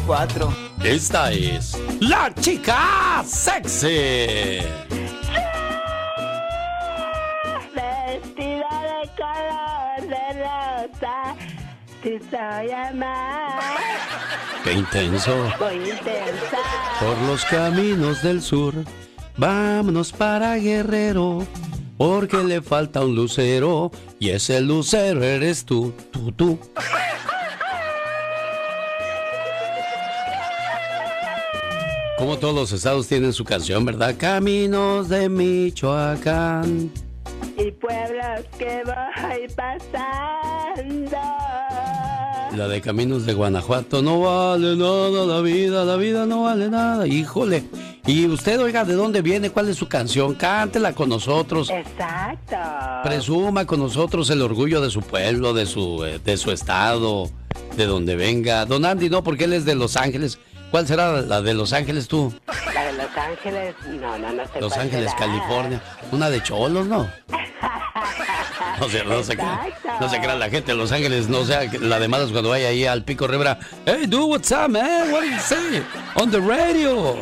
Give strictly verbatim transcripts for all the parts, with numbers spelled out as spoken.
cuatro. Esta es la chica sexy. Vestida de color de rosa, te soy amar. Qué intenso. Muy intensa. Por los caminos del sur, vámonos para Guerrero, porque le falta un lucero, y ese lucero eres tú, tú, tú. Como todos los estados tienen su canción, ¿verdad? Caminos de Michoacán. Y pueblos que voy pasando. La de Caminos de Guanajuato, no vale nada la vida, la vida no vale nada. Híjole. Y usted, oiga, ¿de dónde viene? ¿Cuál es su canción? Cántela con nosotros. Exacto. Presuma con nosotros el orgullo de su pueblo, de su, eh, de su estado, de donde venga. Don Andy, no, porque él es de Los Ángeles. ¿Cuál será la de Los Ángeles tú? La de Los Ángeles, no, no, no sé. Los cuál Ángeles, será. California. Una de Cholos, ¿no? No sé, no se crea, no se crea la gente de Los Ángeles, no sea la de malas cuando vaya ahí al Pico Rivera. Hey, dude, what's up, man? What do you say? On the radio.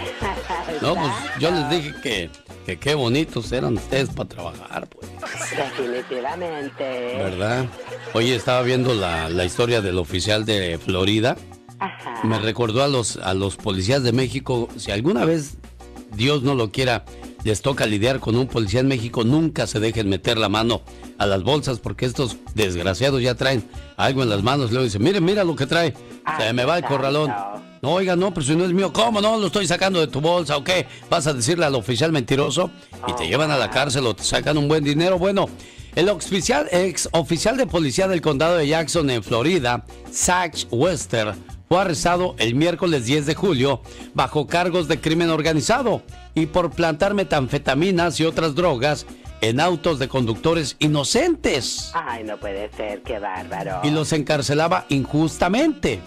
No, pues yo les dije que que qué bonitos eran ustedes para trabajar, pues. Definitivamente. ¿Verdad? Oye, estaba viendo la, la historia del oficial de Florida. Ajá. Me recordó a los, a los policías de México. Si alguna vez, Dios no lo quiera, les toca lidiar con un policía en México, nunca se dejen meter la mano a las bolsas, porque estos desgraciados ya traen algo en las manos. Luego dicen, mire, mira lo que trae. Ay, Se me va el exacto. corralón. No, oiga, no, pero si no es mío, ¿cómo no? Lo estoy sacando de tu bolsa, ¿o qué? ¿Vas a decirle al oficial mentiroso? Y te llevan a la cárcel o te sacan un buen dinero. Bueno, el oficial, ex oficial de policía del condado de Jackson, en Florida, Zach Wester, fue arrestado el miércoles diez de julio bajo cargos de crimen organizado y por plantar metanfetaminas y otras drogas en autos de conductores inocentes. Ay, no puede ser, qué bárbaro. Y los encarcelaba injustamente.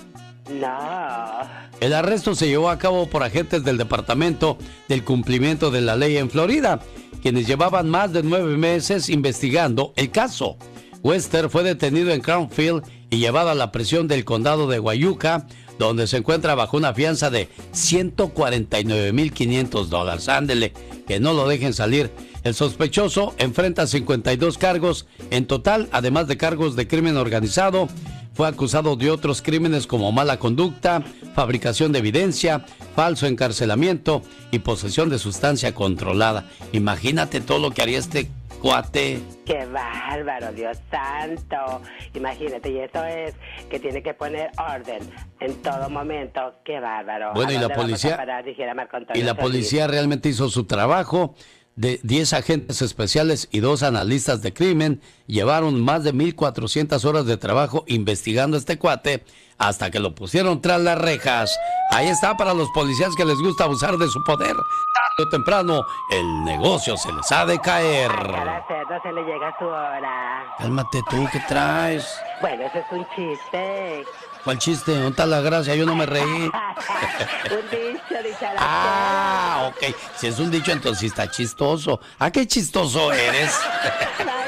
No. El arresto se llevó a cabo por agentes del Departamento del Cumplimiento de la Ley en Florida, quienes llevaban más de nueve meses investigando el caso. Wester fue detenido en Crownfield y llevado a la prisión del condado de Guayuca, donde se encuentra bajo una fianza de ciento cuarenta y nueve mil quinientos dólares. Ándele, que no lo dejen salir. El sospechoso enfrenta cincuenta y dos cargos en total, además de cargos de crimen organizado. Fue acusado de otros crímenes como mala conducta, fabricación de evidencia, falso encarcelamiento y posesión de sustancia controlada. Imagínate todo lo que haría este cuate. Qué bárbaro, Dios santo. Imagínate, y eso es que tiene que poner orden en todo momento. Qué bárbaro. Bueno, ¿A y la dónde vamos policía- a parar? Dijera Marco Antonio Y la Solís. policía realmente hizo su trabajo. De diez agentes especiales y dos analistas de crimen llevaron más de mil cuatrocientas horas de trabajo investigando a este cuate hasta que lo pusieron tras las rejas. Ahí está para los policías que les gusta abusar de su poder. Tarde o temprano, el negocio se les ha de caer. A cada cerdo se le llega su hora. Cálmate tú, ¿qué traes? Bueno, eso es un chiste. ¿Cuál chiste? ¿Dónde está la gracia? Yo no me reí. Un dicho, dicharachero. Ah, ok. Si es un dicho, entonces sí está chistoso. ¿A qué chistoso eres? No,